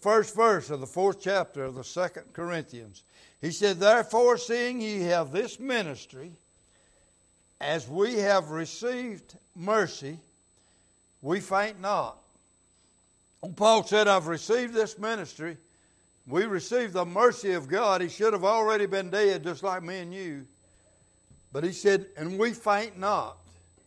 first verse of the 4th chapter of the 2nd Corinthians. He said, therefore, seeing ye have this ministry, as we have received mercy, we faint not. When Paul said, I've received this ministry, we received the mercy of God. He should have already been dead, just like me and you. But he said, and we faint not.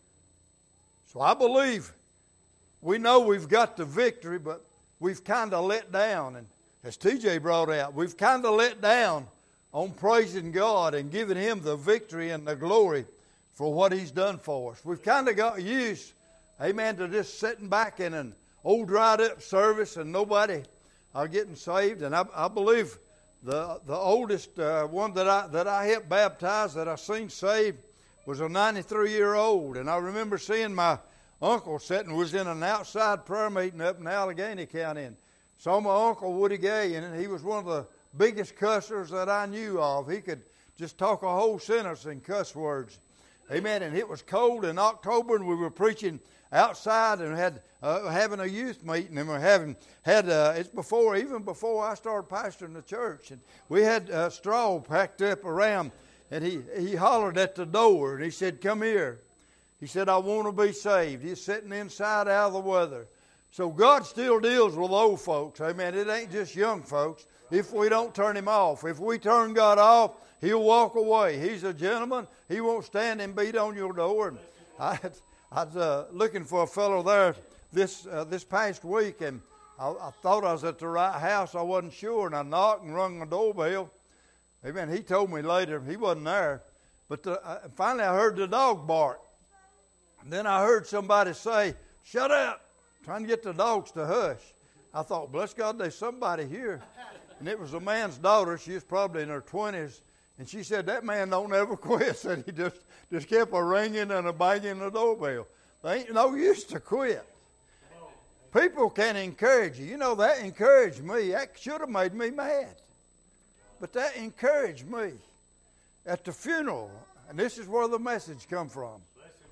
So I believe we know we've got the victory, but we've kind of let down. And as TJ brought out, we've kind of let down on praising God and giving Him the victory and the glory for what He's done for us. We've kind of got used, amen, to just sitting back in an old dried up service and nobody getting saved. And I believe the oldest one that I helped baptize that I seen saved was a 93-year-old. And I remember seeing my uncle sitting, was in an outside prayer meeting up in Allegheny County, and saw my uncle Woody Gay, and he was one of the biggest cussers that I knew of. He could just talk a whole sentence in cuss words. Amen. And it was cold in October, and we were preaching outside and had having a youth meeting, and we it's even before I started pastoring the church, and we had straw packed up around, and he hollered at the door, and he said, come here. He said, I want to be saved. He's sitting inside out of the weather. So God still deals with old folks. Amen. It ain't just young folks. If we don't turn Him off. If we turn God off, He'll walk away. He's a gentleman. He won't stand and beat on your door. And I was looking for a fellow there this past week, and I thought I was at the right house. I wasn't sure, and I knocked and rung the doorbell. Amen. He told me later he wasn't there. But finally I heard the dog bark. And then I heard somebody say, shut up, trying to get the dogs to hush. I thought, bless God, there's somebody here. And it was a man's daughter. She was probably in her 20s. And she said, that man don't ever quit. Said he just kept a ringing and a banging the doorbell. There ain't no use to quit. People can encourage you. You know, that encouraged me. That should have made me mad. But that encouraged me. At the funeral, and this is where the message come from.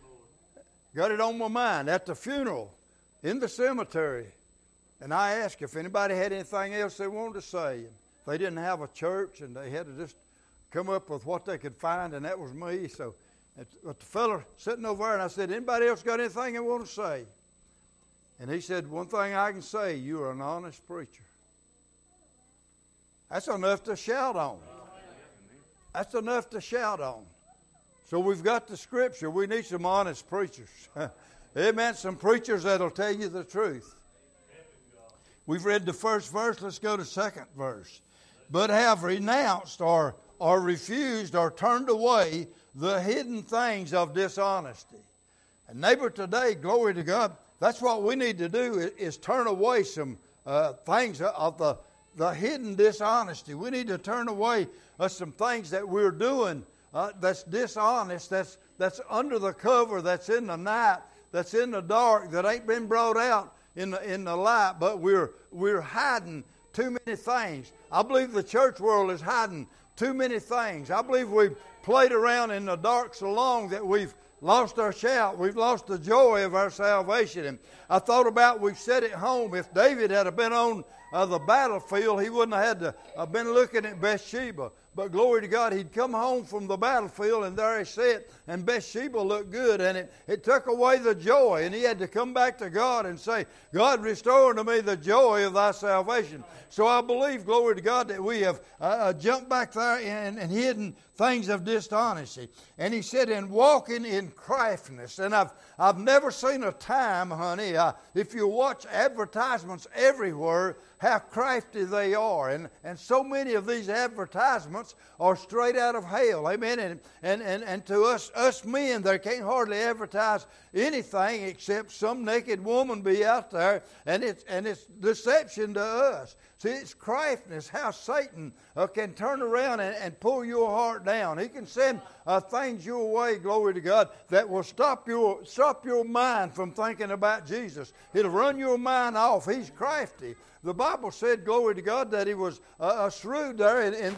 Got it on my mind. At the funeral, in the cemetery, and I asked if anybody had anything else they wanted to say. And they didn't have a church, and they had to just come up with what they could find, and that was me. So the fella sitting over there, and I said, anybody else got anything they want to say? And he said, one thing I can say, you are an honest preacher. That's enough to shout on. That's enough to shout on. So we've got the Scripture. We need some honest preachers. Amen. Some preachers that'll tell you the truth. We've read the first verse. Let's go to the second verse. But have renounced or refused or turned away the hidden things of dishonesty. And neighbor, today, glory to God, that's what we need to do is turn away some things of the hidden dishonesty. We need to turn away some things that we're doing that's dishonest, that's under the cover, that's in the night, that's in the dark, that ain't been brought out in the light, but we're hiding too many things. I believe the church world is hiding too many things. I believe we've played around in the dark so long that we've lost our shout. We've lost the joy of our salvation. And I thought about, we've said at home, if David had been on the battlefield, he wouldn't have had to been looking at Bathsheba. But glory to God, he'd come home from the battlefield, and there he sat, and Bathsheba looked good, and it took away the joy, and he had to come back to God and say, God, restore unto me the joy of thy salvation. So I believe, glory to God, that we have jumped back there and hidden things of dishonesty. And he said, in walking in craftiness. And I've never seen a time, honey, if you watch advertisements everywhere, how crafty they are. And so many of these advertisements are straight out of hell. Amen. And to us men, they can't hardly advertise anything except some naked woman be out there, and it's deception to us. See, it's craftiness, how Satan can turn around and pull your heart down. He can send things your way, glory to God, that will stop your mind from thinking about Jesus. It'll run your mind off. He's crafty. The Bible said, glory to God, that he was shrewd there in the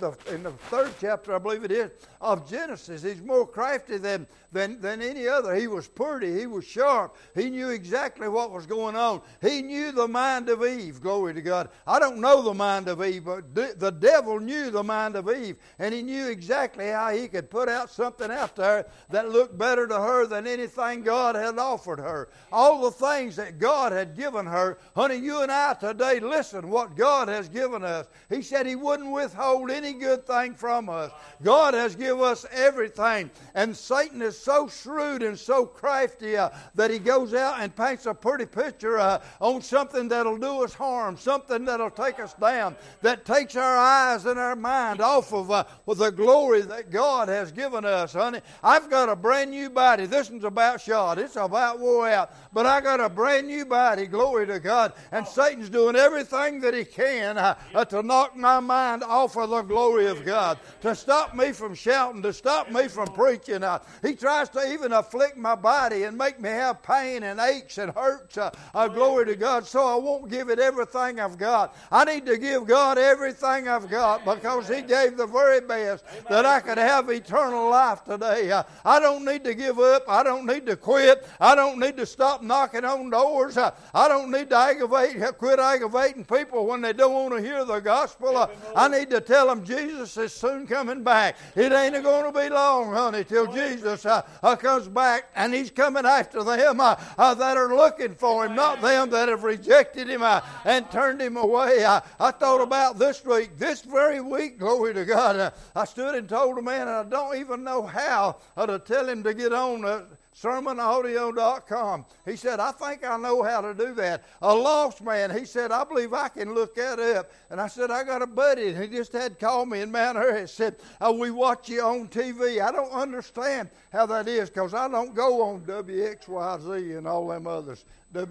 the 3rd chapter, I believe it is, of Genesis. He's more crafty than any other. He was pretty. He was sharp. He knew exactly what was going on. He knew the mind of Eve. Glory to God. I don't know the mind of Eve, but the devil knew the mind of Eve, and he knew exactly how he could put out something out there that looked better to her than anything God had offered her. All the things that God had given her, honey, you and I today, listen what God has given us. He said He wouldn't withhold any good thing from us. God has given us everything, and Satan is so shrewd and so crafty that he goes out and paints a pretty picture on something that'll do us harm, something that'll take us down, that takes our eyes and our mind off of the glory that God has given us, honey. I've got a brand new body. This one's about shot. It's about wore out. But I got a brand new body, glory to God. And Satan's doing everything that he can to knock my mind off of the glory of God, to stop me from shouting, to stop me from preaching. He tries to even afflict my body and make me have pain and aches and hurts, glory to God, so I won't give it everything I've got. I need to give God everything I've got because He gave the very best that I could have eternal life today. I don't need to give up. I don't need to quit. I don't need to stop knocking on doors. I don't need to quit aggravating people when they don't want to hear the gospel. I need to tell them Jesus is soon coming back. It ain't going to be long, honey, till Jesus comes back, and He's coming after them that are looking for Him, not them that have rejected Him and turned Him away. I thought about this week, this very week, glory to God. I stood and told a man, and I don't even know how to tell him to get on sermonaudio.com. He said, I think I know how to do that. A lost man, he said, I believe I can look that up. And I said, I got a buddy, and he just had called me in Mount Airy and said, we watch you on TV. I don't understand how that is because I don't go on WXYZ and all them others.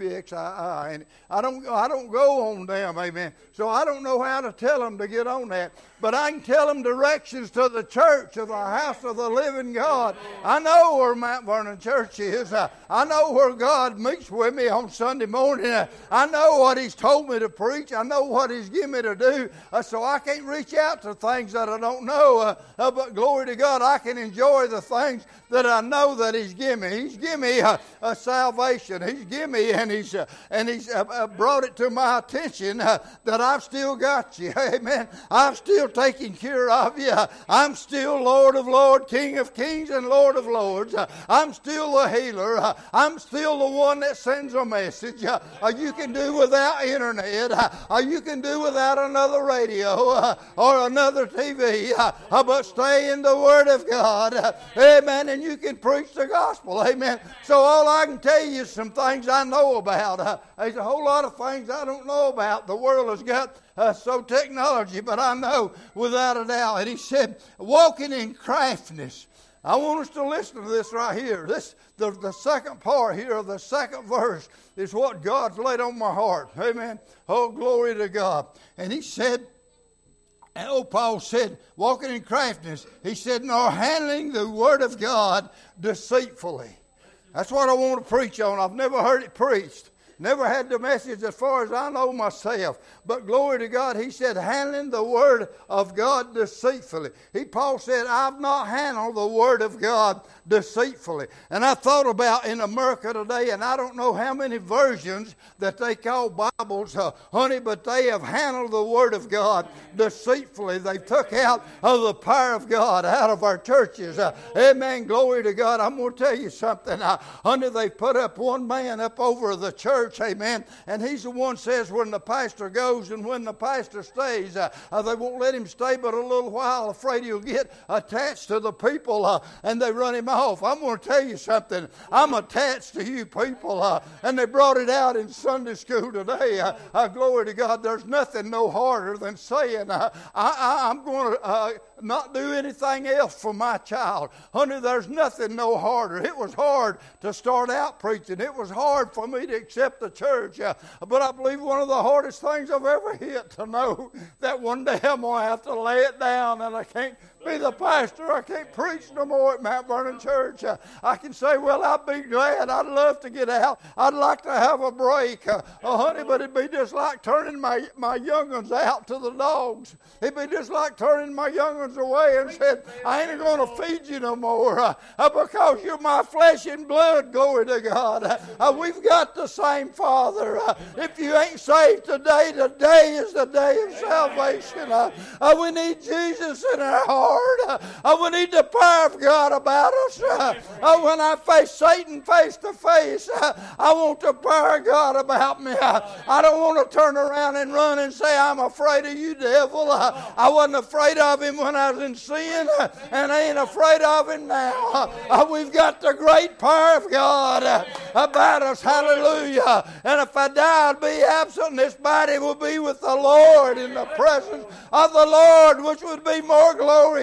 WXII, and I don't go on them, amen. So I don't know how to tell them to get on that, but I can tell them directions to the church of the house of the living God. I know where Mount Vernon Church is. I know where God meets with me on Sunday morning. I know what He's told me to preach. I know what He's given me to do. So I can't reach out to things that I don't know. But glory to God, I can enjoy the things that I know that He's given me. He's given me a salvation. He's given me, and He's brought it to my attention that I've still got you. Amen. I'm still taking care of you. I'm still Lord of Lords, King of Kings, and Lord of Lords. I'm still the healer. I'm still the one that sends a message. You can do without internet. You can do without another radio or another TV. But stay in the Word of God. Amen. And you can preach the gospel. Amen. So all I can tell you is some things I know about. There's a whole lot of things I don't know about. The world has got so technology, but I know without a doubt. And he said, walking in craftiness. I want us to listen to this right here. The second part here of the second verse is what God's laid on my heart. Amen. Oh, glory to God. And he said, Paul said, walking in craftiness, he said, nor handling the word of God deceitfully. That's what I want to preach on. I've never heard it preached. Never had the message as far as I know myself. But glory to God, he said, handling the word of God deceitfully. Paul said, I've not handled the word of God deceitfully. And I thought about in America today, and I don't know how many versions that they call Bibles, honey, but they have handled the word of God deceitfully. They took out of the power of God out of our churches. Amen. Glory to God. I'm going to tell you something. Honey, they put up one man up over the church. Amen. And he's the one says when the pastor goes and when the pastor stays, they won't let him stay but a little while, afraid he'll get attached to the people and they run him off. I'm going to tell you something. I'm attached to you people. And they brought it out in Sunday school today. Glory to God. There's nothing no harder than saying, I'm going to not do anything else for my child. Honey, there's nothing no harder. It was hard to start out preaching. It was hard for me to accept the church. But I believe one of the hardest things I've ever hit to know that one day I'm going to have to lay it down and I can't be the pastor. I can't preach no more at Mount Vernon Church. I can say, well, I'd be glad. I'd love to get out. I'd like to have a break. Honey, but it'd be just like turning my young ones out to the dogs. It'd be just like turning my young ones away and said, I ain't going to feed you no more because you're my flesh and blood. Glory to God. We've got the same Father. If you ain't saved today, today is the day of salvation. We need Jesus in our heart. We need the power of God about us. When I face Satan face to face, I want the power of God about me. I don't want to turn around and run and say, I'm afraid of you, devil. I wasn't afraid of him when I was in sin, and I ain't afraid of him now. We've got the great power of God about us. Hallelujah. And if I die, I'll be absent. This body will be with the Lord in the presence of the Lord, which would be more glorious.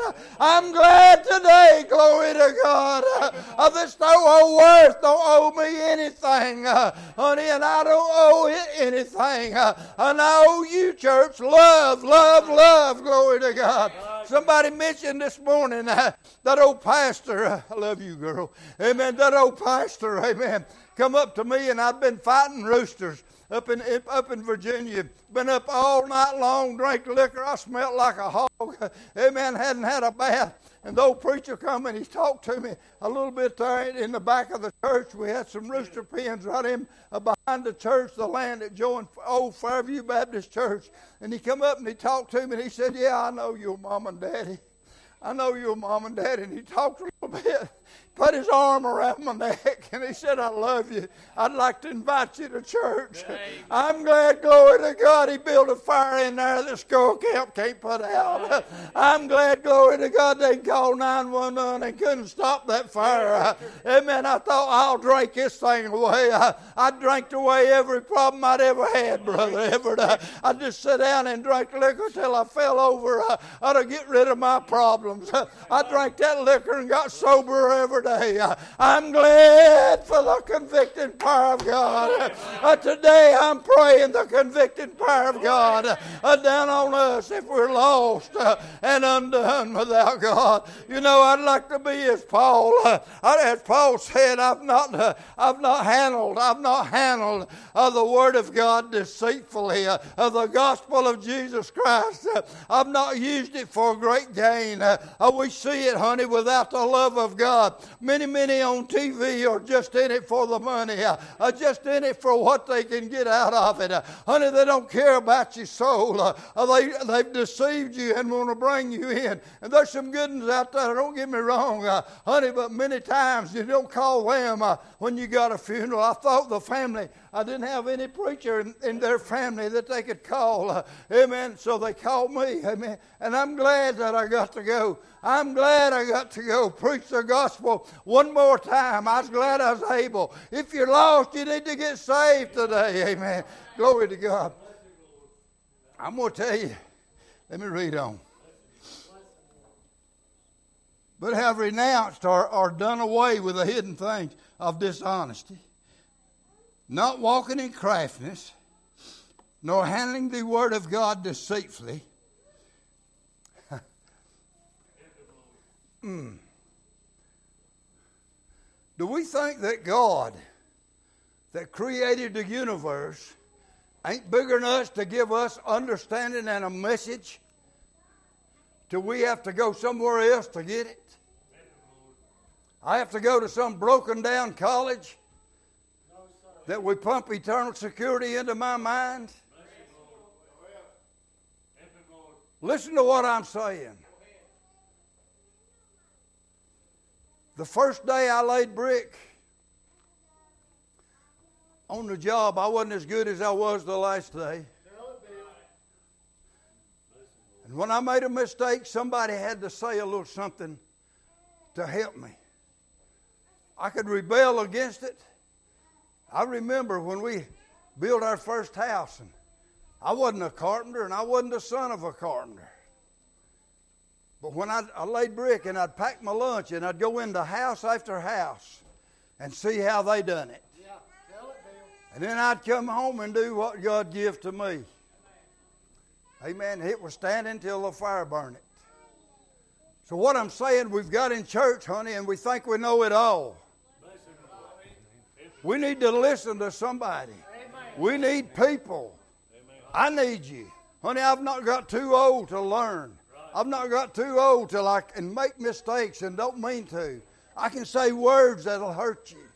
I'm glad today, glory to God. This whole earth don't owe me anything, honey, and I don't owe it anything. And I owe you, church, love, love, love, glory to God. Somebody mentioned this morning that old pastor, I love you, girl, amen, that old pastor, amen, come up to me, and I've been fighting roosters up in Virginia. Been up all night long, drank liquor. I smelled like a hog. Amen. Hadn't had a bath. And the old preacher come and he talked to me a little bit there in the back of the church. We had some rooster pens right in behind the church, the land that joined old Fairview Baptist Church. And he come up and he talked to me and he said, yeah, I know your mom and daddy. I know your mom and daddy. And he talked a little bit. Put his arm around my neck, and he said, I love you. I'd like to invite you to church. I'm glad, glory to God, he built a fire in there that Skull Camp can't put out. I'm glad, glory to God, they called 911 and couldn't stop that fire. Amen. I thought, I'll drink this thing away. I drank away every problem I'd ever had, brother. I just sat down and drank liquor till I fell over. To get rid of my problems. I drank that liquor and got sober every day. I'm glad for the convicting power of God. Today I'm praying the convicting power of God down on us if we're lost and undone without God. You know, I'd like to be as Paul. As Paul said, I've not handled the Word of God deceitfully. The gospel of Jesus Christ. I've not used it for great gain. We see it, honey, without the love of God. Many on TV are just in it for the money, just in it for what they can get out of it. Honey, they don't care about your soul. They've deceived you and want to bring you in. And there's some good ones out there, don't get me wrong, honey, but many times you don't call them when you got a funeral. I thought the family, I didn't have any preacher in their family that they could call. Amen. So they called me. Amen. And I'm glad that I got to go. I'm glad I got to go preach the gospel one more time. I was glad I was able. If you're lost, you need to get saved today. Amen. Glory to God. I'm going to tell you. Let me read on. But have renounced or done away with the hidden things of dishonesty, not walking in craftiness, nor handling the word of God deceitfully. Do we think that God, that created the universe, ain't bigger than us to give us understanding and a message? Do we have to go somewhere else to get it? I have to go to some broken down college that we pump eternal security into my mind? Listen to what I'm saying. The first day I laid brick on the job, I wasn't as good as I was the last day. And when I made a mistake, somebody had to say a little something to help me. I could rebel against it. I remember when we built our first house, and I wasn't a carpenter and I wasn't the son of a carpenter. But when I laid brick and I'd pack my lunch and I'd go into house after house and see how they done it. Yeah, tell it, Bill. And then I'd come home and do what God gave to me. Amen. It was standing till the fire burned it. So what I'm saying, we've got in church, honey, and we think we know it all. We need to listen to somebody. We need people. I need you. Honey, I've not got too old to learn. I've not got too old till I can make mistakes and don't mean to. I can say words that'll hurt you.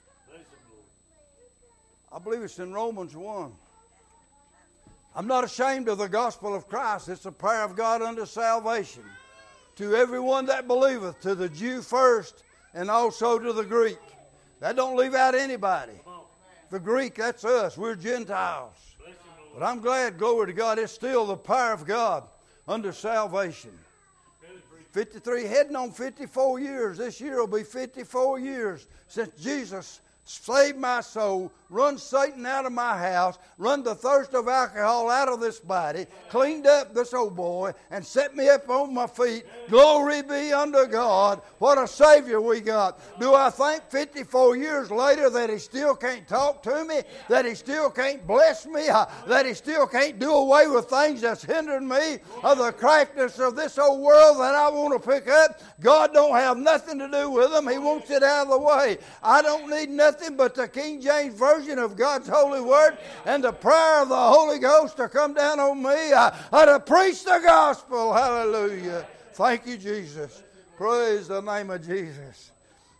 I believe it's in Romans 1. I'm not ashamed of the gospel of Christ. It's the power of God unto salvation. To everyone that believeth, to the Jew first, and also to the Greek. That don't leave out anybody. The Greek, that's us. We're Gentiles. But I'm glad, glory to God, it's still the power of God unto salvation. 53, heading on 54 years. This year will be 54 years since Jesus saved my soul, run Satan out of my house, run the thirst of alcohol out of this body, cleaned up this old boy, and set me up on my feet. Glory be unto God. What a Savior we got. Do I think 54 years later that He still can't talk to me, that He still can't bless me, that He still can't do away with things that's hindering me of the craftiness of this old world that I want to pick up? God don't have nothing to do with them. He wants it out of the way. I don't need nothing but the King James Version of God's holy word and the prayer of the Holy Ghost to come down on me to preach the gospel. Hallelujah. Thank you, Jesus. Praise the name of Jesus.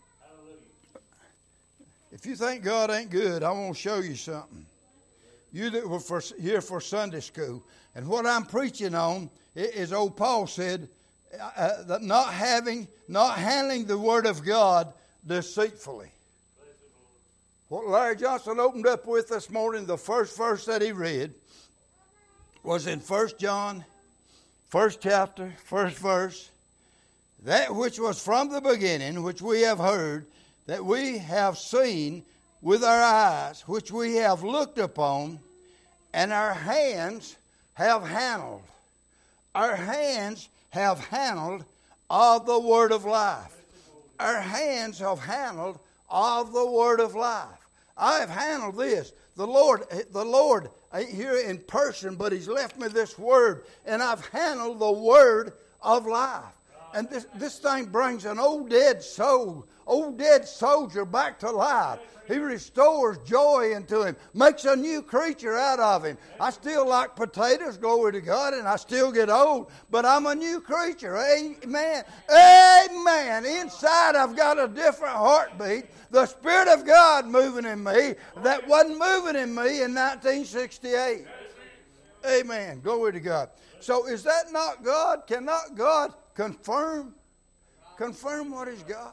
If you think God ain't good, I want to show you something. You that were here for Sunday school. And what I'm preaching on is old Paul said, that not handling the word of God deceitfully. What Larry Johnson opened up with this morning, the first verse that he read, was in 1 John, 1st chapter, 1st verse. That which was from the beginning, which we have heard, that we have seen with our eyes, which we have looked upon, and our hands have handled. Our hands have handled of the word of life. Our hands have handled of the word of life. I have handled this. The Lord ain't here in person, but He's left me this word, and I've handled the word of life. And this thing brings an old dead soldier back to life. He restores joy into him, makes a new creature out of him. I still like potatoes, glory to God, and I still get old, but I'm a new creature. Amen. Amen. Inside I've got a different heartbeat. The Spirit of God moving in me that wasn't moving in me in 1968. Amen. Glory to God. So is that not God? Cannot God confirm what He's got?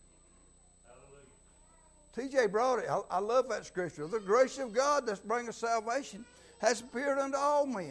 T.J. brought it. I love that scripture. The grace of God that's bringing salvation has appeared unto all men.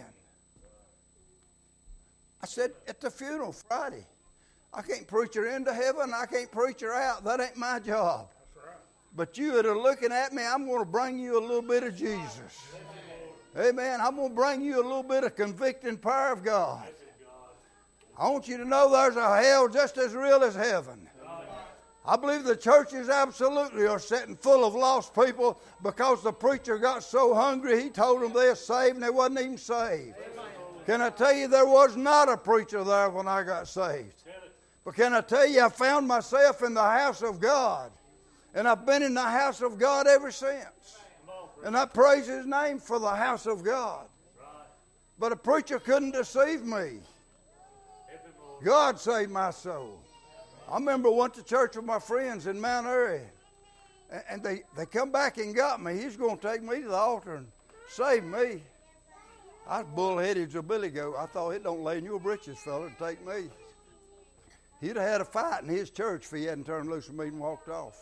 I said at the funeral Friday, I can't preach her into heaven. I can't preach her out. That ain't my job. That's right. But you that are looking at me, I'm going to bring you a little bit of Jesus. Amen. I'm going to bring you a little bit of convicting power of God. I want you to know there's a hell just as real as heaven. I believe the churches absolutely are sitting full of lost people because the preacher got so hungry he told them they're saved and they wasn't even saved. Can I tell you there was not a preacher there when I got saved? But can I tell you I found myself in the house of God, and I've been in the house of God ever since. And I praise His name for the house of God. But a preacher couldn't deceive me. God saved my soul. I remember I went to church with my friends in Mount Airy, and they come back and got me. He's going to take me to the altar and save me. I was bullheaded as a billy goat. I thought, it don't lay in your britches, fella, to take me. He'd have had a fight in his church if he hadn't turned loose of me and walked off.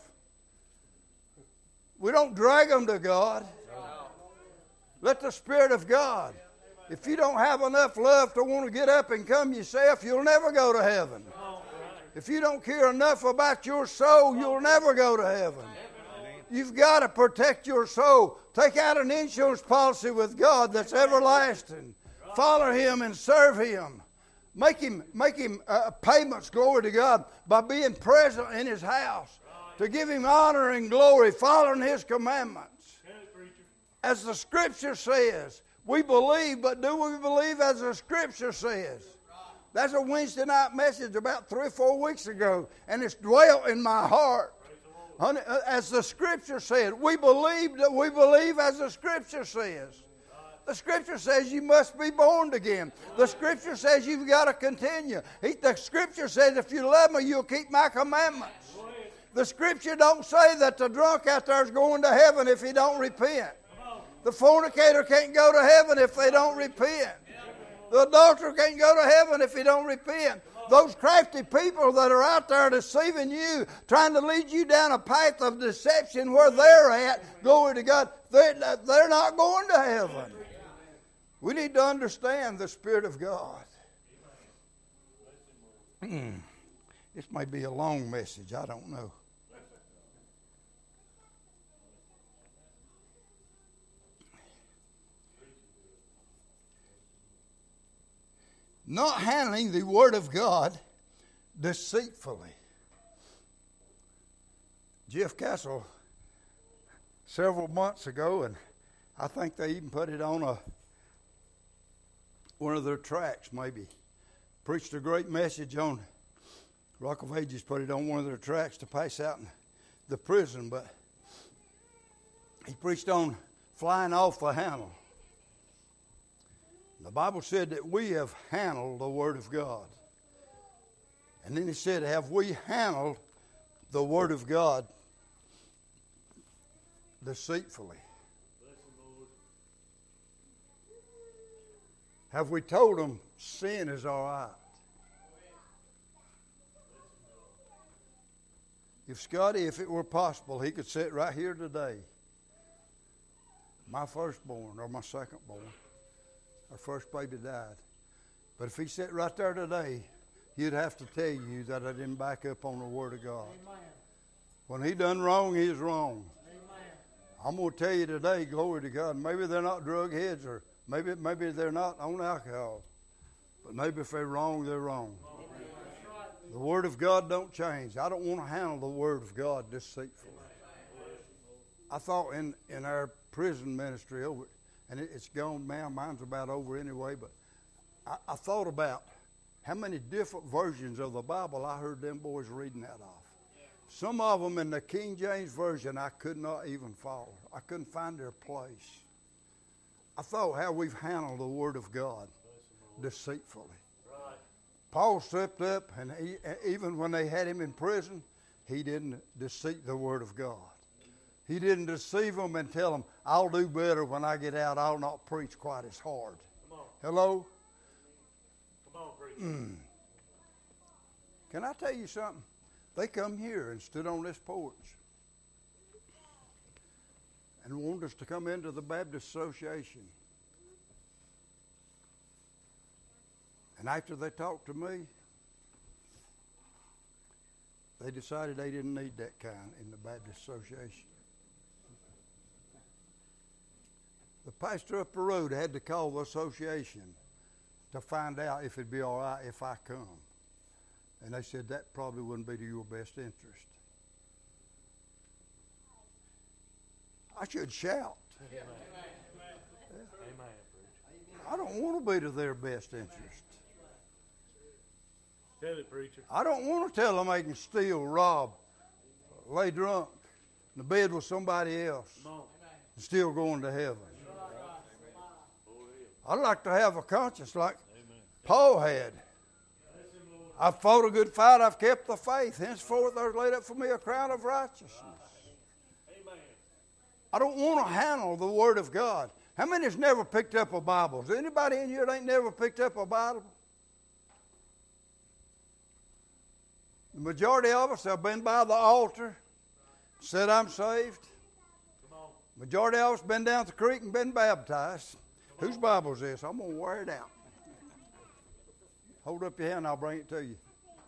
We don't drag them to God. Let the Spirit of God. If you don't have enough love to want to get up and come yourself, you'll never go to heaven. If you don't care enough about your soul, you'll never go to heaven. You've got to protect your soul. Take out an insurance policy with God that's everlasting. Follow Him and serve Him. Make him payments, glory to God, by being present in His house. To give Him honor and glory, following His commandments. As the Scripture says, we believe, but do we believe as the Scripture says? That's a Wednesday night message about 3 or 4 weeks ago, and it's dwelt in my heart. As the Scripture said, we believe as the Scripture says. The Scripture says you must be born again. The Scripture says you've got to continue. The Scripture says if you love me, you'll keep my commandments. The Scripture don't say that the drunk out there is going to heaven if he don't repent. The fornicator can't go to heaven if they don't repent. The adulterer can't go to heaven if he don't repent. Those crafty people that are out there deceiving you, trying to lead you down a path of deception where they're at, glory to God, they're not going to heaven. We need to understand the Spirit of God. This may be a long message, I don't know. Not handling the Word of God deceitfully. Jeff Castle, several months ago, and I think they even put it on one of their tracks, maybe, preached a great message on, Rock of Ages put it on one of their tracks to pass out in the prison, but he preached on flying off the handle. The Bible said that we have handled the Word of God. And then he said, have we handled the Word of God deceitfully? Have we told them sin is all right? If Scotty, if it were possible, he could sit right here today. My firstborn or my secondborn. Our first baby died. But if he sat right there today, he'd have to tell you that I didn't back up on the Word of God. Amen. When he done wrong, he's wrong. Amen. I'm going to tell you today, glory to God, maybe they're not drug heads or maybe they're not on alcohol. But maybe if they're wrong, they're wrong. Amen. The Word of God don't change. I don't want to handle the Word of God deceitfully. I thought in our prison ministry over, and it's gone now, mine's about over anyway, but I thought about how many different versions of the Bible I heard them boys reading out of. Some of them in the King James Version I could not even follow. I couldn't find their place. I thought how we've handled the Word of God deceitfully. Right. Paul stepped up, and even when they had him in prison, he didn't deceit the Word of God. He didn't deceive them and tell them, I'll do better when I get out. I'll not preach quite as hard. Come on. Hello? Come on, preacher. Can I tell you something? They come here and stood on this porch and wanted us to come into the Baptist Association. And after they talked to me, they decided they didn't need that kind in the Baptist Association. The pastor up the road had to call the association to find out if it'd be all right if I come. And they said that probably wouldn't be to your best interest. I should shout. Amen. Yeah. I don't want to be to their best interest. Tell it, preacher. I don't want to tell them they can steal, rob, lay drunk in the bed with somebody else and still going to heaven. I'd like to have a conscience like Paul had. I've fought a good fight. I've kept the faith. Henceforth there's laid up for me a crown of righteousness. I don't want to handle the Word of God. How many has never picked up a Bible? Is there anybody in here that ain't never picked up a Bible? The majority of us have been by the altar, said I'm saved. Majority of us been down the creek and been baptized. Whose Bible is this? I'm going to wear it out. Hold up your hand, I'll bring it to you.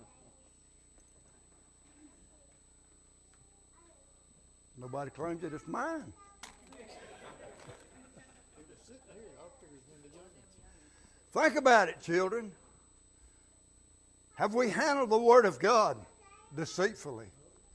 Nobody claims it, it's mine. Think about it, children. Have we handled the Word of God deceitfully?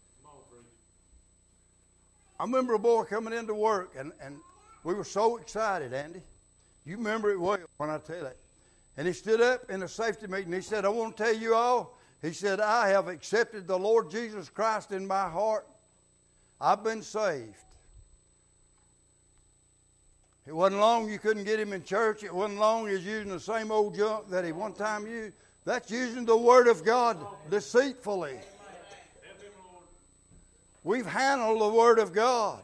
I remember a boy coming into work, and we were so excited, Andy. You remember it well when I tell it. And he stood up in a safety meeting. He said, I want to tell you all, he said, I have accepted the Lord Jesus Christ in my heart. I've been saved. It wasn't long you couldn't get him in church. It wasn't long he was using the same old junk that he one time used. That's using the Word of God deceitfully. We've handled the Word of God.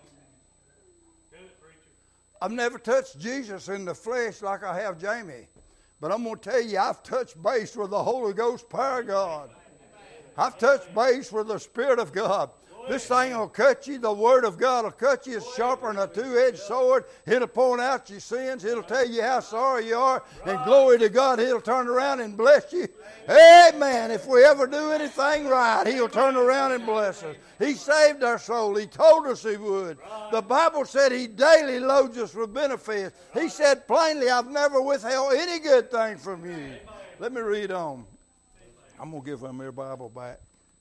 I've never touched Jesus in the flesh like I have Jamie. But I'm going to tell you, I've touched base with the Holy Ghost power of God. I've touched base with the Spirit of God. This thing will cut you. The Word of God will cut you. It's sharper than a two-edged sword. It'll point out your sins. It'll tell you how sorry you are. And glory to God, He'll turn around and bless you. Amen. If we ever do anything right, He'll turn around and bless us. He saved our soul. He told us He would. The Bible said He daily loads us with benefits. He said plainly, I've never withheld any good thing from you. Let me read on. I'm going to give them their Bible back.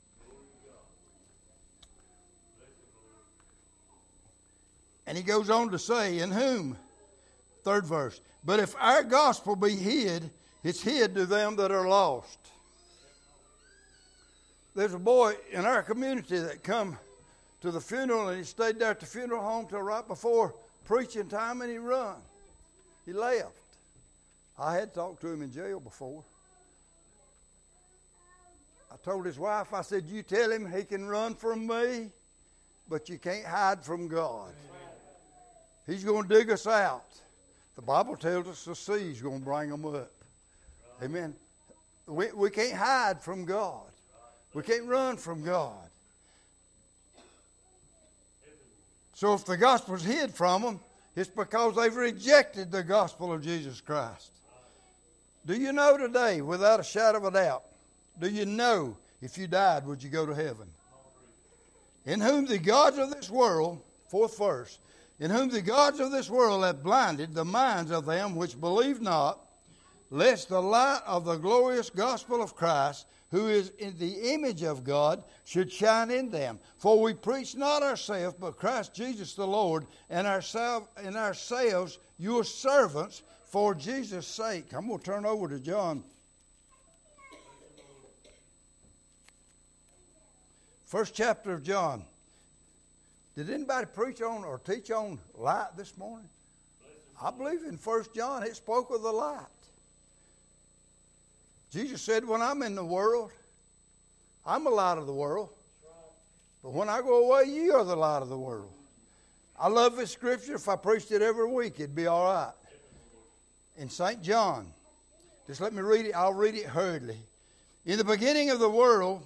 And he goes on to say, in whom, third verse, but if our gospel be hid, it's hid to them that are lost. There's a boy in our community that come to the funeral, and he stayed there at the funeral home till right before preaching time, and he run. He left. I had talked to him in jail before. I told his wife, I said, you tell him he can run from me, but you can't hide from God. He's going to dig us out. The Bible tells us the sea's going to bring them up. Amen. We can't hide from God. We can't run from God. So if the gospel's hid from them, it's because they've rejected the gospel of Jesus Christ. Do you know today, without a shadow of a doubt, do you know if you died, would you go to heaven? In whom the gods of this world, fourth verse, in whom the gods of this world have blinded the minds of them which believe not, lest the light of the glorious gospel of Christ, who is in the image of God, should shine in them. For we preach not ourselves, but Christ Jesus the Lord, and ourselves your servants for Jesus' sake. I'm going to turn over to John. First chapter of John. Did anybody preach on or teach on light this morning? I believe in 1 John it spoke of the light. Jesus said, when I'm in the world, I'm the light of the world. But when I go away, you are the light of the world. I love this scripture. If I preached it every week, it'd be all right. In St. John, just let me read it. I'll read it hurriedly. In the beginning of the world,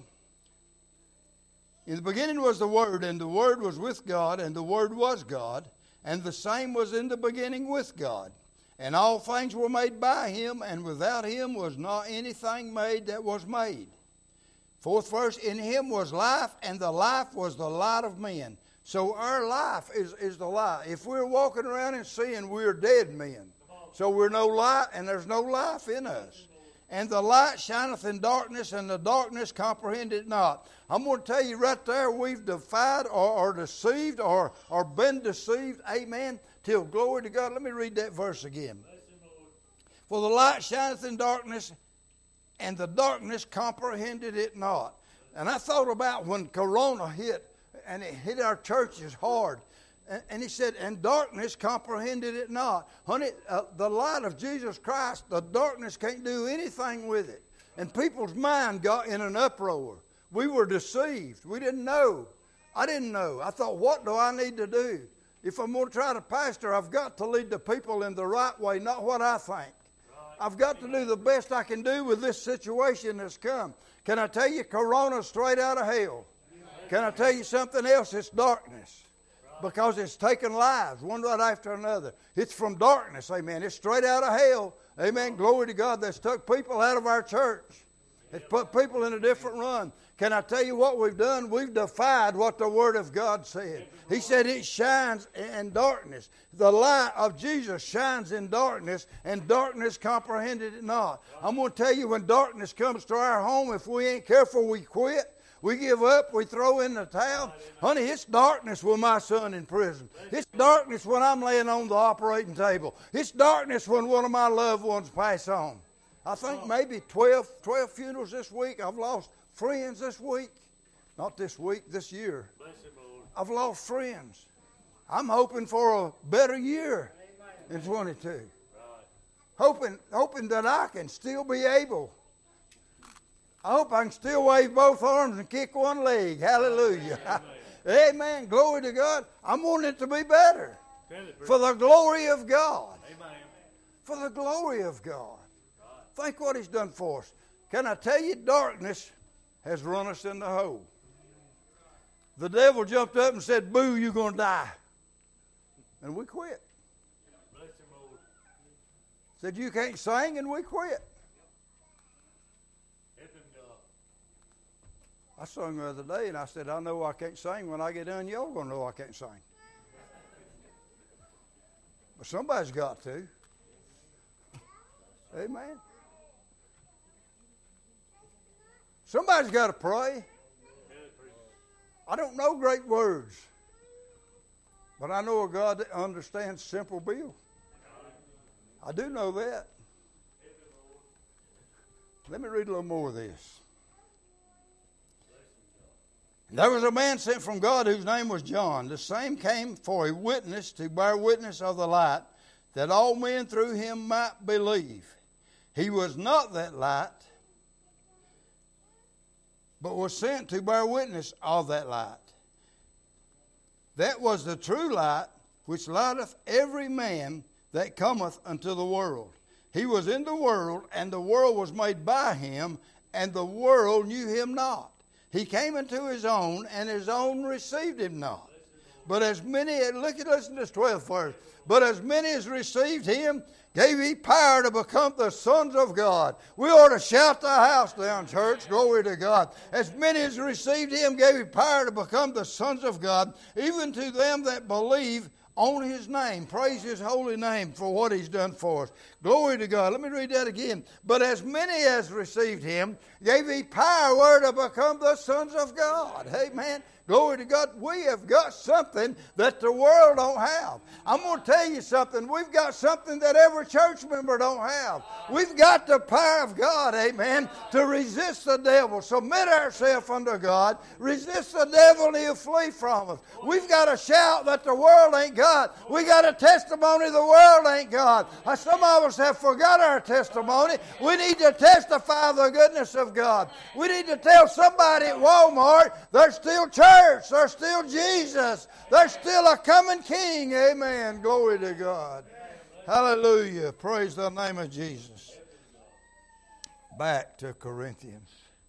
in the beginning was the Word, and the Word was with God, and the Word was God, and the same was in the beginning with God. And all things were made by Him, and without Him was not anything made that was made. Fourth verse, in Him was life, and the life was the light of men. So our life is the light. If we're walking around in sin, we're dead men. So we're no light, and there's no life in us. And the light shineth in darkness, and the darkness comprehended not. I'm going to tell you right there, we've defied or deceived or been deceived, amen, till glory to God. Let me read that verse again. For the light shineth in darkness, and the darkness comprehended it not. And I thought about when Corona hit, and it hit our churches hard. And he said, and darkness comprehended it not. Honey, the light of Jesus Christ, the darkness can't do anything with it. And people's mind got in an uproar. We were deceived. We didn't know. I didn't know. I thought, what do I need to do? If I'm going to try to pastor, I've got to lead the people in the right way, not what I think. I've got to do the best I can do with this situation that's come. Can I tell you, Corona's straight out of hell? Can I tell you something else? It's darkness. Because it's taken lives, one right after another. It's from darkness, amen. It's straight out of hell, amen. Glory to God. That's took people out of our church. It's put people in a different run. Can I tell you what we've done? We've defied what the Word of God said. He said it shines in darkness. The light of Jesus shines in darkness, and darkness comprehended it not. I'm going to tell you, when darkness comes to our home, if we ain't careful, we quit. We give up, we throw in the towel. Honey, it's darkness with my son in prison. It's darkness when I'm laying on the operating table. It's darkness when one of my loved ones pass on. I think maybe 12 funerals this week. I've lost friends this week. Not this week, this year. I've lost friends. I'm hoping for a better year in 22. Hoping that I can still be able. I hope I can still wave both arms and kick one leg. Hallelujah. Amen. Glory to God. I'm wanting it to be better. For the glory of God. For the glory of God. Think what He's done for us. Can I tell you, darkness has run us in the hole. The devil jumped up and said, "Boo, you're going to die." And we quit. Said, "You can't sing," and we quit. I sung the other day, and I said, "I know I can't sing. When I get done, y'all going to know I can't sing." But somebody's got to. Amen. Somebody's got to pray. I don't know great words, but I know a God that understands simple bill. I do know that. Let me read a little more of this. There was a man sent from God whose name was John. The same came for a witness, to bear witness of the light, that all men through him might believe. He was not that light, but was sent to bear witness of that light. That was the true light, which lighteth every man that cometh unto the world. He was in the world, and the world was made by him, and the world knew him not. He came into his own, and his own received him not. But as many, listen to this 12th verse. But as many as received him, gave he power to become the sons of God. We ought to shout the house down, church. Glory to God. As many as received him, gave he power to become the sons of God, even to them that believe on his name. Praise his holy name for what he's done for us. Glory to God. Let me read that again. But as many as received him, gave he power to become the sons of God. Amen. Glory to God. We have got something that the world don't have. I'm going to tell you something. We've got something that every church member don't have. We've got the power of God, amen, to resist the devil. Submit ourselves unto God. Resist the devil and he'll flee from us. We've got to shout that the world ain't God. We got a testimony the world ain't God. Some of us have forgot our testimony. We need to testify the goodness of God. We need to tell somebody at Walmart there's still church. There's still Jesus. There's still a coming King. Amen. Glory to God. Hallelujah. Praise the name of Jesus. Back to Corinthians.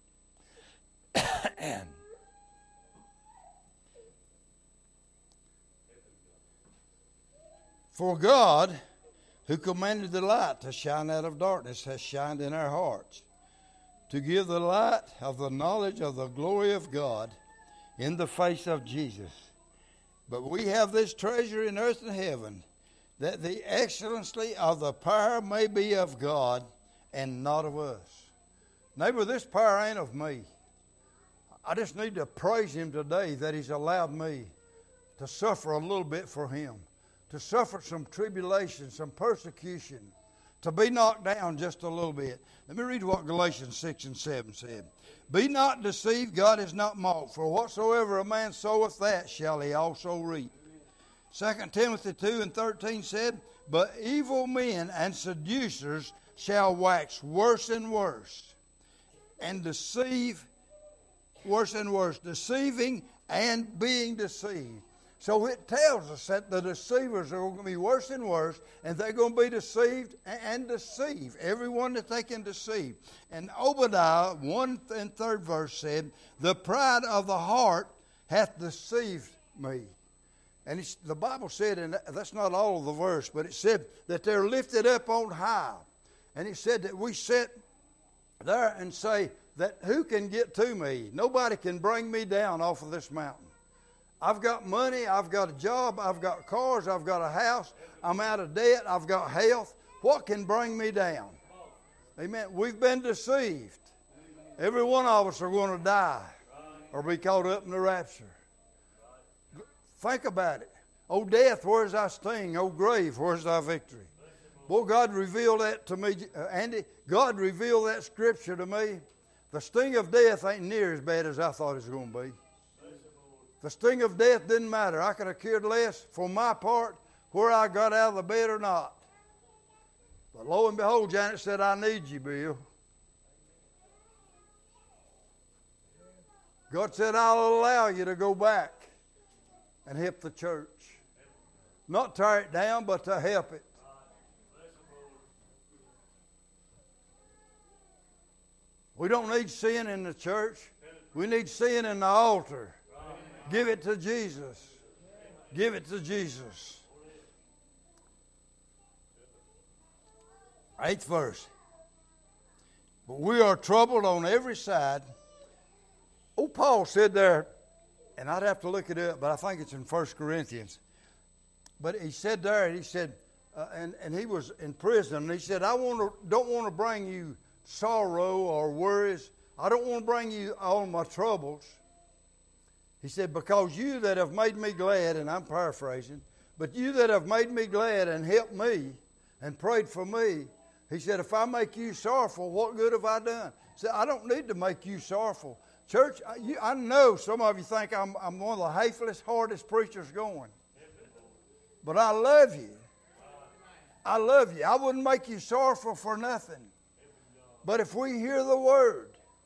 For God, who commanded the light to shine out of darkness, has shined in our hearts, to give the light of the knowledge of the glory of God in the face of Jesus. But we have this treasure in earth and heaven, that the excellency of the power may be of God and not of us. Neighbor, this power ain't of me. I just need to praise him today that he's allowed me to suffer a little bit for him, to suffer some tribulation, some persecution, to be knocked down just a little bit. Let me read what Galatians 6 and 7 said. Be not deceived, God is not mocked, for whatsoever a man soweth, that shall he also reap. 2 Timothy 2 and 13 said, but evil men and seducers shall wax worse and worse, and deceive worse and worse, deceiving and being deceived. So it tells us that the deceivers are going to be worse and worse, and they're going to be deceived and deceive everyone that they can deceive. And Obadiah 1 and 3rd verse said, the pride of the heart hath deceived me. And the Bible said, and that's not all of the verse, but it said that they're lifted up on high. And it said that we sit there and say that who can get to me? Nobody can bring me down off of this mountain. I've got money, I've got a job, I've got cars, I've got a house, I'm out of debt, I've got health. What can bring me down? Amen. We've been deceived. Every one of us are going to die or be caught up in the rapture. Think about it. Oh, death, where's thy sting? Oh, grave, where's thy victory? Boy, God revealed that to me, Andy. God revealed that scripture to me. The sting of death ain't near as bad as I thought it was going to be. The sting of death didn't matter. I could have cared less for my part where I got out of the bed or not. But lo and behold, Janet said, I need you, Bill. God said, I'll allow you to go back and help the church. Not tear it down, but to help it. We don't need sin in the church. We need sin in the altar. Give it to Jesus. Give it to Jesus. 8th verse. But we are troubled on every side. Oh, Paul said there, and I'd have to look it up, but I think it's in 1 Corinthians. But he said there, he said, and he was in prison, and he said, I don't want to bring you sorrow or worries. I don't want to bring you all my troubles. He said, because you that have made me glad, and I'm paraphrasing, but you that have made me glad and helped me and prayed for me, he said, if I make you sorrowful, what good have I done? He said, I don't need to make you sorrowful. Church, I know some of you think I'm one of the hatefulest, hardest preachers going. But I love you. I love you. I wouldn't make you sorrowful for nothing. But if we hear the Word,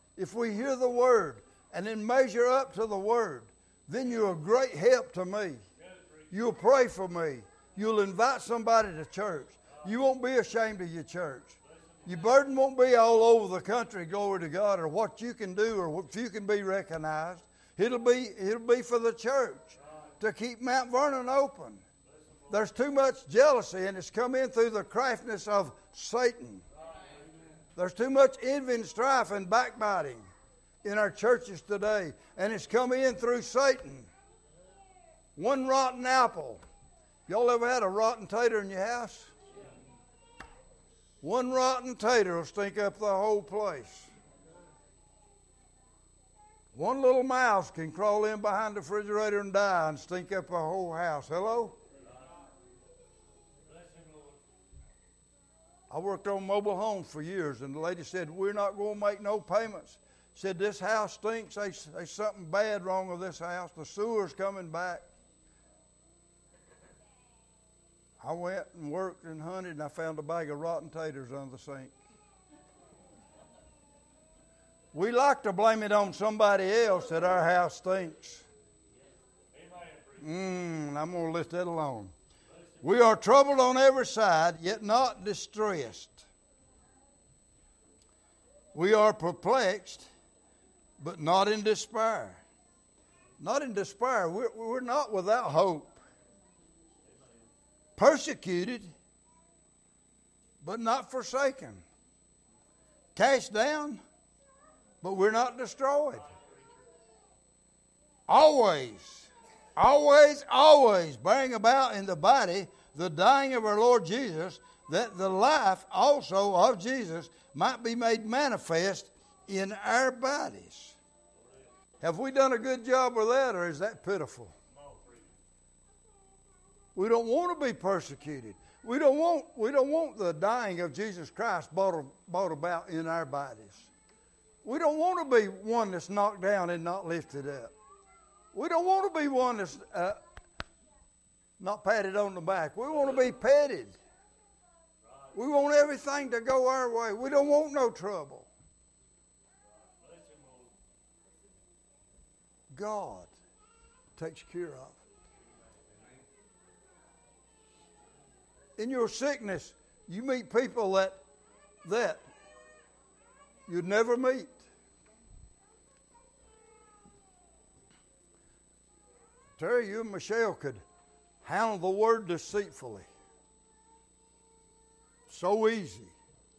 and then measure up to the Word, then you're a great help to me. You'll pray for me. You'll invite somebody to church. You won't be ashamed of your church. Your burden won't be all over the country, glory to God, or what you can do or if you can be recognized. It'll be for the church to keep Mount Vernon open. There's too much jealousy, and it's come in through the craftiness of Satan. There's too much envy and strife and backbiting in our churches today, and it's come in through Satan. One rotten apple. Y'all ever had a rotten tater in your house? One rotten tater will stink up the whole place. One little mouse can crawl in behind the refrigerator and die and stink up a whole house. Hello? I worked on mobile homes for years, and the lady said, we're not going to make no payments. Said, this house stinks. There's something bad wrong with this house. The sewer's coming back. I went and worked and hunted, and I found a bag of rotten taters under the sink. We like to blame it on somebody else that our house stinks. I'm going to let that alone. We are troubled on every side, yet not distressed. We are perplexed, but not in despair. Not in despair. We're not without hope. Persecuted, but not forsaken. Cast down, but we're not destroyed. Always, bearing about in the body the dying of our Lord Jesus, that the life also of Jesus might be made manifest in our bodies. Have we done a good job with that, or is that pitiful? We don't want to be persecuted. We don't want the dying of Jesus Christ brought about in our bodies. We don't want to be one that's knocked down and not lifted up. We don't want to be one that's not patted on the back. We want to be petted. We want everything to go our way. We don't want no trouble. God takes care of. In your sickness, you meet people that you'd never meet. Terry, you and Michelle could handle the word deceitfully. So easy.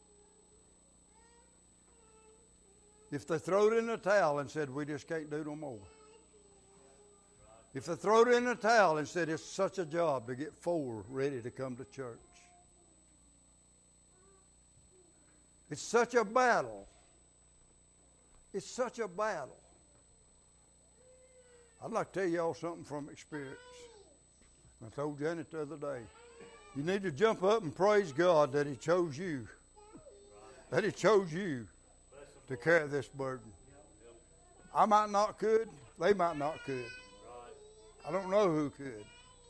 If they throw it in the towel and said, we just can't do no more. If they throw it in the towel and said, it's such a job to get 4 ready to come to church. It's such a battle. It's such a battle. I'd like to tell y'all something from experience. I told Janet the other day, You need to jump up and praise God that He chose you. That He chose you to carry this burden. I might not could. They might not could. I don't know who could.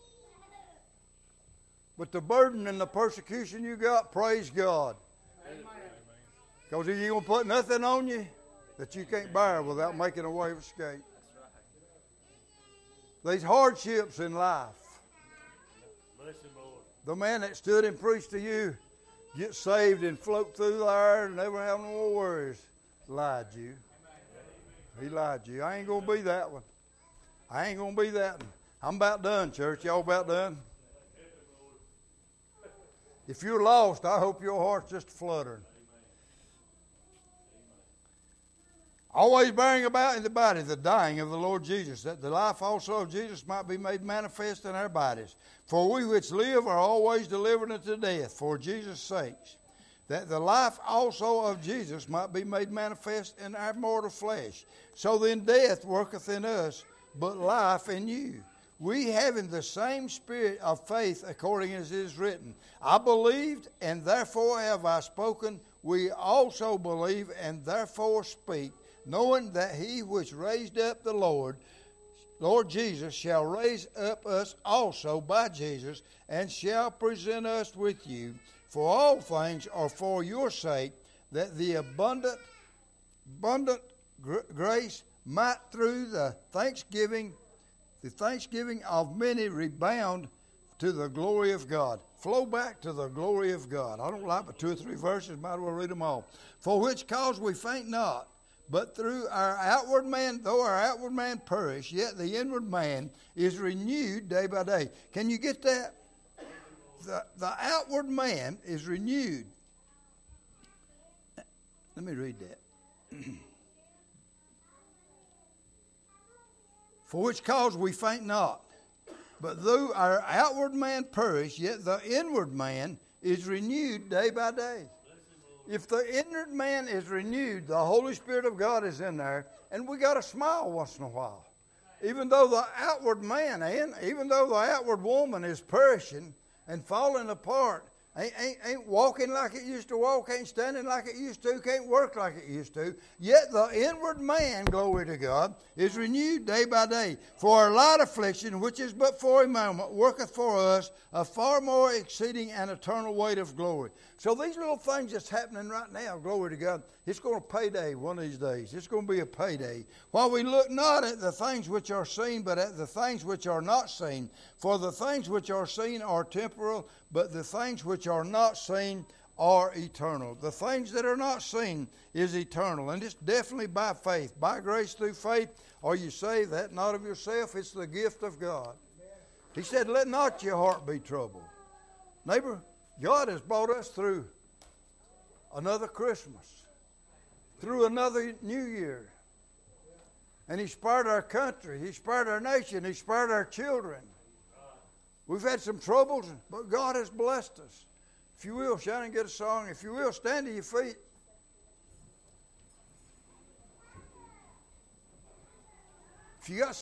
But the burden and the persecution you got, praise God. Because He ain't going to put nothing on you that you can't bear without making a way of escape. These hardships in life. The man that stood and preached to you, get saved and float through there and never have no more worries, lied you. He lied to you. I ain't going to be that one. I ain't going to be that one. I'm about done, church. Y'all about done? If you're lost, I hope your heart's just fluttering. Always bearing about in the body the dying of the Lord Jesus, that the life also of Jesus might be made manifest in our bodies. For we which live are always delivered unto death for Jesus' sakes, that the life also of Jesus might be made manifest in our mortal flesh. So then death worketh in us, but life in you. We having the same spirit of faith according as it is written, I believed, and therefore have I spoken. We also believe, and therefore speak, knowing that He which raised up the Lord Jesus, shall raise up us also by Jesus, and shall present us with you. For all things are for your sake, that the abundant grace might through the thanksgiving of many rebound to the glory of God. Flow back to the glory of God. I don't like but 2 or 3 verses, might as well read them all. For which cause we faint not, but through our outward man, though our outward man perish, yet the inward man is renewed day by day. Can you get that? The outward man is renewed. Let me read that. For which cause we faint not, but though our outward man perish, yet the inward man is renewed day by day. If the inward man is renewed, the Holy Spirit of God is in there, and we got to smile once in a while. Even though the outward man and even though the outward woman is perishing and falling apart, ain't walking like it used to walk, ain't standing like it used to, can't work like it used to, yet the inward man, glory to God, is renewed day by day. For our light affliction, which is but for a moment, worketh for us a far more exceeding and eternal weight of glory. So these little things that's happening right now, glory to God, it's going to payday one of these days. It's going to be a payday. While we look not at the things which are seen, but at the things which are not seen. For the things which are seen are temporal, but the things which are not seen are eternal. The things that are not seen is eternal. And it's definitely by faith, by grace through faith. Are you saved? That not of yourself, it's the gift of God. He said, let not your heart be troubled. Neighbor, God has brought us through another Christmas, through another New Year. And He spared our country. He spared our nation. He spared our children. We've had some troubles, but God has blessed us. If you will, Shannon, get a song. If you will, stand to your feet. If you got